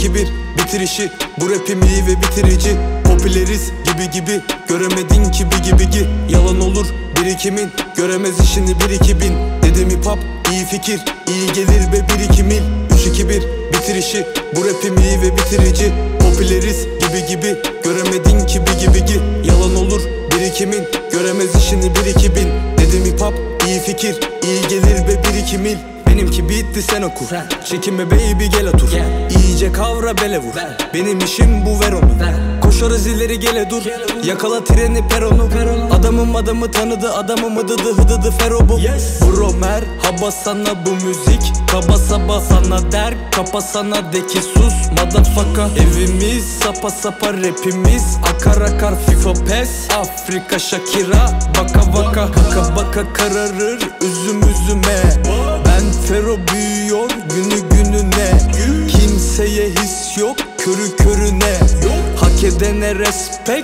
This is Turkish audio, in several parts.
3-2-1 bitirişi. Bu rapim iyi ve bitirici. Popüleriz gibi göremedin ki bigi. Yalan olur birikimin, göremez işini 1-2 bin. Dedim hip hop iyi fikir, iyi gelir ve 1-2 mil. 3-2-1 bitirişi. Bu rapim iyi ve bitirici. Popüleriz gibi göremedin ki bigi. Yalan olur birikimin, göremez işini 1-2 bin. Dedim hip hop iyi fikir, iyi gelir ve 1-2 mil. Benimki bitti sen oku, çekinme baby gel otur. İyice kavra bele vur, benim işim bu ver onu. Koşarız ileri gele dur, yakala treni peronu. Adamı tanıdı, adamım hıdıdı fero bu. Bro merhaba sana bu müzik, kaba saba sana der, kapa sana de ki sus motherfucker. Evimiz sapa rapimiz akar FIFA pes, Afrika Shakira baka baka kararır üzüme. Ben Fero büyüyor gününe, kimseye his yok körüne. Hak edene respect,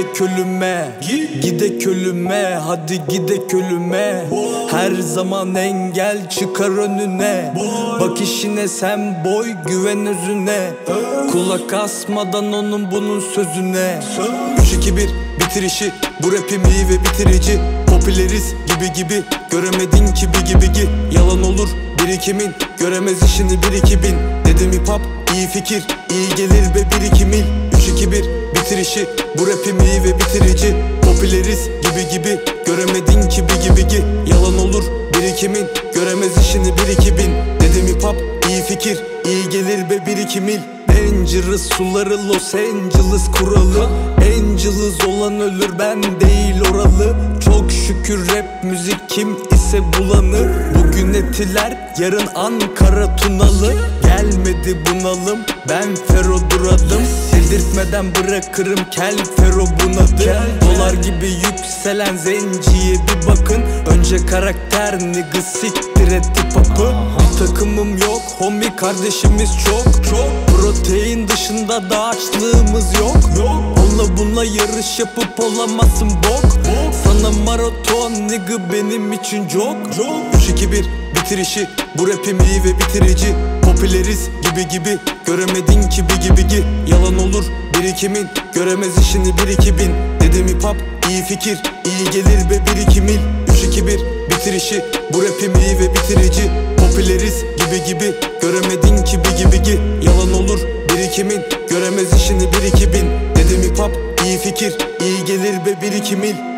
gide ölüme, hadi gide ölüme. Her zaman engel çıkar önüne, bak işine sen boy güven özüne. Kulak asmadan onun bunun sözüne. 3-2-1 bitirişi. Bu rapim iyi ve bitirici. Popüleriz gibi göremedin ki bigi. Yalan olur birikimin, göremez işini 1-2 bin. Dedim hip hop iyi fikir, iyi gelir ve 1-2 mil. 3-2-1 bitirişi. Bu rapim iyi ve bitirici. Popüleriz gibi göremedin ki bigi. Yalan olur birikimin, göremez işini 1-2 bin. Dedim hip hop iyi fikir, iyi gelir ve 1-2 mil. Dangerous suları Los Angeles kuralı. Angeles olan ölür, ben değil oralı. Çok şükür rap müzik kim ise bulanır. Bugün Etiler, yarın Ankara Tunalı. Gelmedi bunalım, ben Fero duradım. Sildirtmeden bırakırım kel Fero bunadı. Dolar gibi yükselen zenciye bir bakın. Önce karakter nigga siktir et hip hop'ı. Bir takımım yok homie, kardeşimiz çok. Protein dışında da açlığımız yok. Onunla bununla yarış yapıp olamazsın bok. Sana maraton nigga benim için çok. 3-2-1 bitirişi. Bu rapim iyi ve bitirici. Popüleriz gibi göremedin ki bigi. Yalan olur birikimin, göremez işini 1-2 bin. Dedim hip hop iyi fikir, iyi gelir ve 1-2 mil. 3-2-1 bitirişi. Bu rapim iyi ve bitirici. Popüleriz gibi göremedin ki bigi. Yalan olur birikimin, göremez işini 1-2 bin. Dedim hip hop iyi fikir, iyi gelir ve 1-2 mil.